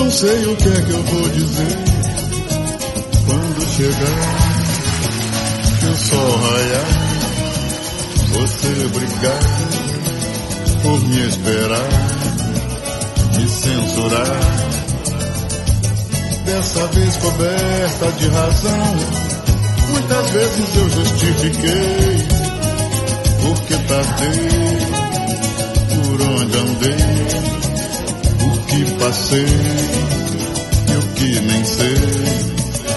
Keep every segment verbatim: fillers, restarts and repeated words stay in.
Não sei o que é que eu vou dizer quando chegar, que o sol raiar, você brigar por me esperar, me censurar. Dessa vez coberta de razão, muitas vezes eu justifiquei porque tardei, por onde andei, o que passei e o que nem sei.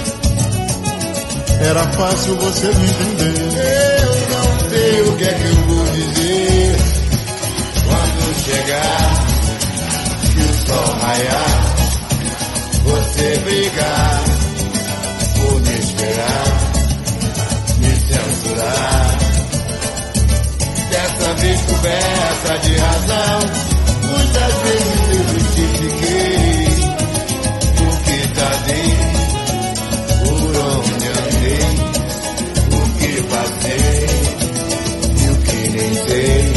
Era fácil você me entender. Eu não sei o que é que eu vou dizer quando chegar, que o sol raiar, você brigar por me esperar, me censurar. Dessa vez coberta de razão, muitas vezes eu justifiquei o que tardei, por onde andei, o que passei e o que nem sei.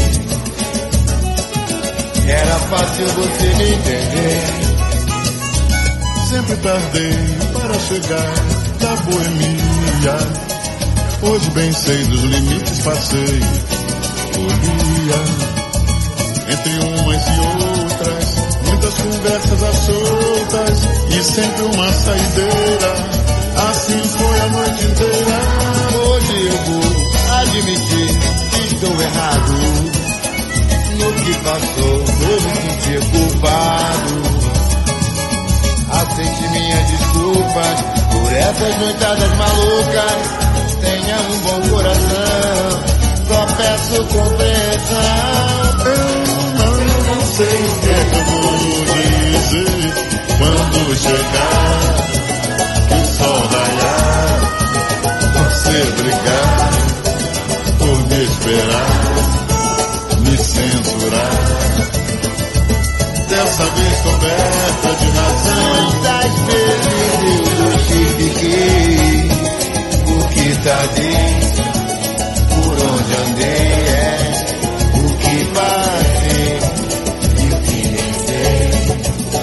Era fácil você me entender. Sempre tardei para chegar da boemia. Hoje bem sei dos limites passei. Folia entre umas e outras, muitas conversas às soltas e sempre uma saideira. Assim foi a noite inteira. Hoje eu vou admitir que estou errado no que passou, vou me sentir culpado. Aceite minhas desculpas por essas noitadas malucas. Tenha um bom coração, só peço compreensão. Eu não, não sei o que é que eu vou dizer quando chegar, que o sol raiar, você brigar por me esperar, me censurar. Dessa vez coberta de razão, muitas vezes eu justifiquei o que tardei, por onde andei, é o que passei e o que nem sei.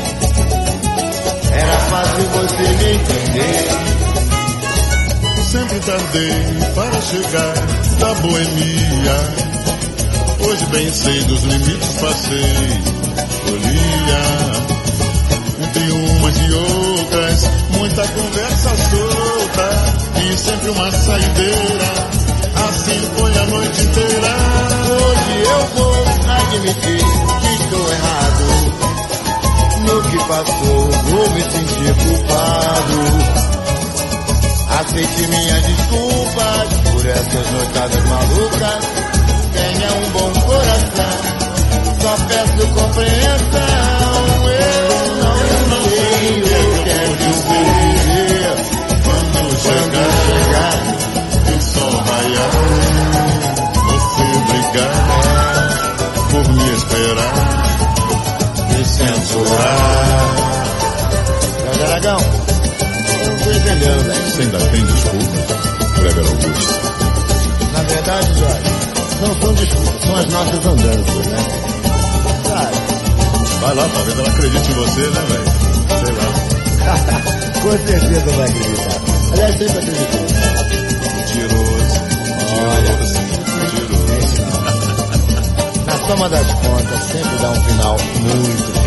Era fácil você me entender. sempre tardei para chegar da boemia. Hoje bem sei dos limites passei. Folia entre umas e outras, muita conversa solta e sempre uma saideira. Assim foi a noite inteira. Hoje eu vou admitir que estou errado no que passou, vou me sentir culpado. Aceite minhas desculpas por essas noitadas malucas. Tenha um bom coração, só peço compreensão. Eu não sei o que é que eu vou dizer quando chegar, o sol raiar, você brigar por me esperar, me censurar. Dragão, eu não tô entendendo, velho. Você ainda tem desculpa, Kleber Augusto? Na verdade, Jorge, não são desculpas, são as nossas andanças, né? Sabe? Vai lá, talvez ela acredite em você, né, velho? Sei lá. Com certeza vai acreditar. Aliás, sempre acreditou. Mentiroso. Mentiroso. Mentiroso. Na soma das contas, sempre dá um final muito